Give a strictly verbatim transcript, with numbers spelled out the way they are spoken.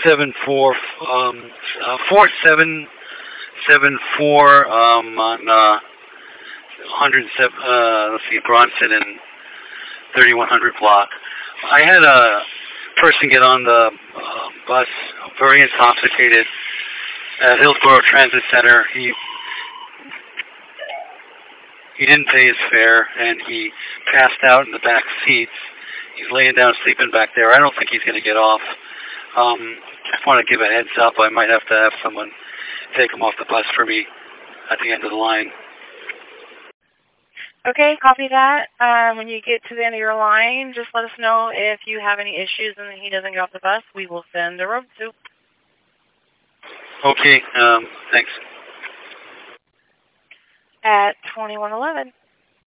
seven four um uh, four seven seven four um on uh one hundred seven uh let's see Bronson and thirty-one hundred block. I had a person get on the uh, bus very intoxicated at Hillsborough Transit Center. He he didn't pay his fare and he passed out in the back seats. He's laying down sleeping back there. I don't think he's going to get off. Um, just want to give a heads up. I might have to have someone take him off the bus for me at the end of the line. Okay, copy that. Um, when you get to the end of your line, just let us know if you have any issues and he doesn't get off the bus. We will send a road soup. Okay, um, thanks. At twenty-one eleven.